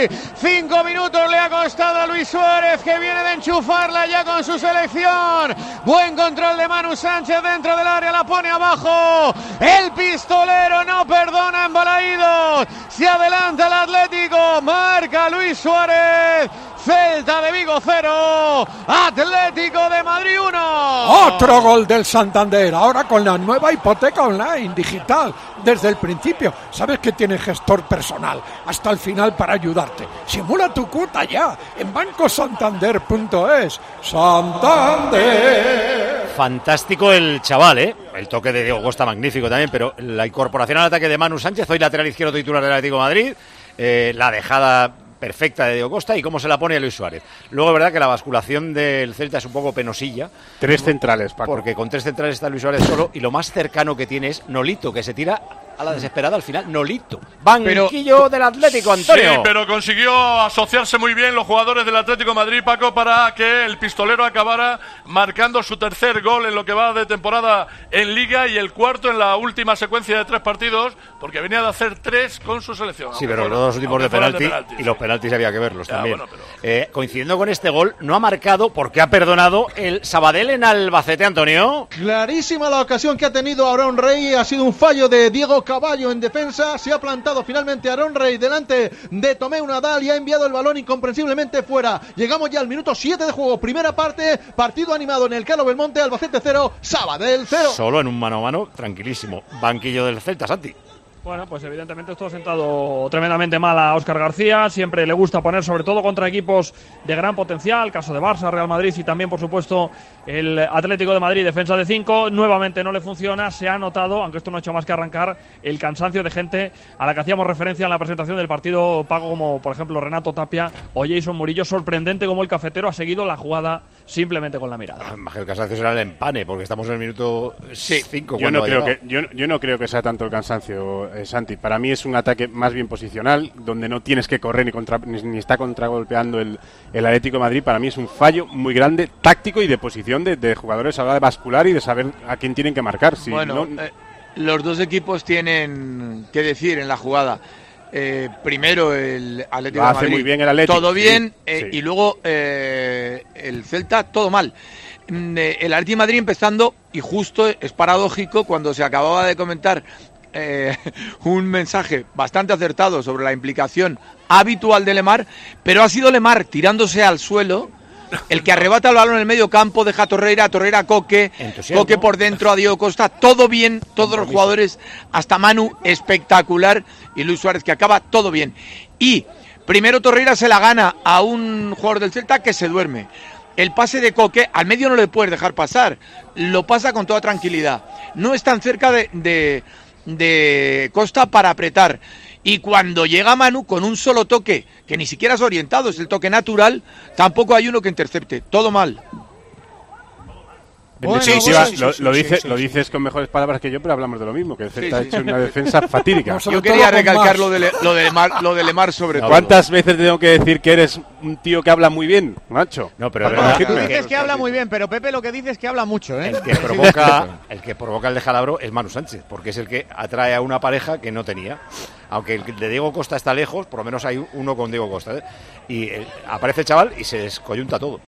Madrid. 5 minutos le ha costado a Luis Suárez, que viene de enchufarla ya con su selección. Buen control de Manu Sánchez dentro del área, la pone abajo. El pistolero no perdona en Balaídos. Se adelanta el Atlético, marca Luis Suárez. Celta de Vigo 0, Atlético de Madrid 1. Otro gol del Santander, ahora con la nueva hipoteca online digital, desde el principio. Sabes que tiene gestor personal hasta el final para ayudarte. Simula tu cuota ya en bancosantander.es. Santander. Fantástico el chaval, ¿eh? El toque de Diego Costa magnífico también, pero la incorporación al ataque de Manu Sánchez, hoy lateral izquierdo titular del Atlético de Madrid, la dejada perfecta de Diego Costa y cómo se la pone Luis Suárez. Luego es verdad que la basculación del Celta es un poco penosilla. 3 centrales, Paco. Porque con 3 centrales está Luis Suárez solo y lo más cercano que tiene es Nolito, que se tira a la desesperada al final. Nolito. Banquillo del Atlético, Antonio. Sí, pero consiguió asociarse muy bien los jugadores del Atlético de Madrid, Paco, para que el pistolero acabara marcando su tercer gol en lo que va de temporada en Liga y el cuarto en la última secuencia de 3 partidos, porque venía de hacer 3 con su selección. Sí, pero los dos últimos de penalti y los penaltis había que verlos también. Bueno, pero... coincidiendo con este gol, no ha marcado porque ha perdonado el Sabadell en Albacete, Antonio. Clarísima la ocasión que ha tenido Aarón Rey, ha sido un fallo de Diego Caballo en defensa, se ha plantado finalmente Aarón Rey delante de Tomeu Nadal y ha enviado el balón incomprensiblemente fuera. Llegamos ya al minuto 7 de juego, primera parte, partido animado en el Carlo Belmonte, Albacete 0, Sabadell 0. Solo en un mano a mano, tranquilísimo. Banquillo del Celta, Santi. Bueno, pues evidentemente esto ha sentado tremendamente mal a Óscar García. Siempre le gusta poner, sobre todo contra equipos de gran potencial, caso de Barça, Real Madrid y también, por supuesto, el Atlético de Madrid, defensa de 5. Nuevamente no le funciona. Se ha notado, aunque esto no ha hecho más que arrancar, el cansancio de gente a la que hacíamos referencia en la presentación del partido, Paco, como por ejemplo Renato Tapia o Jason Murillo. Sorprendente como el cafetero ha seguido la jugada simplemente con la mirada. Más que el cansancio será el empane, porque estamos en el minuto 5. Yo no creo que sea tanto el cansancio, Santi. Para mí es un ataque más bien posicional, donde no tienes que correr ni está contragolpeando el Atlético de Madrid. Para mí es un fallo muy grande, táctico y de posición de jugadores a la hora de bascular y de saber a quién tienen que marcar. Si bueno, los dos equipos tienen que decir en la jugada. Primero el Atlético de Madrid, muy bien el Atlético, todo bien, sí. Y luego el Celta, todo mal. El Atlético de Madrid empezando, y justo es paradójico cuando se acababa de comentar un mensaje bastante acertado sobre la implicación habitual de Lemar, pero ha sido Lemar tirándose al suelo el que arrebata el balón en el medio campo, deja a Torreira Coque, Coque por dentro, a Diego Costa, todo bien, todos los jugadores, hasta Manu, espectacular, y Luis Suárez que acaba todo bien. Y primero Torreira se la gana a un jugador del Celta que se duerme. El pase de Coque, al medio no le puedes dejar pasar, lo pasa con toda tranquilidad. No es tan cerca de Costa para apretar. Y cuando llega Manu con un solo toque, que ni siquiera es orientado, es el toque natural, tampoco hay uno que intercepte. Todo mal. Bueno, lo dices con mejores palabras que yo, pero hablamos de lo mismo, que el Celta ha hecho una defensa fatídica. Yo quería recalcar lo de Lemar sobre todo. ¿Cuántas veces tengo que decir que eres un tío que habla muy bien, Nacho? No, pero tú dices que habla muy bien, pero Pepe lo que dice es que habla mucho, ¿eh? El que provoca el descalabro es Manu Sánchez, porque es el que atrae a una pareja que no tenía. Aunque el de Diego Costa está lejos, por lo menos hay uno con Diego Costa, ¿eh? Y aparece el chaval y se descoyunta todo.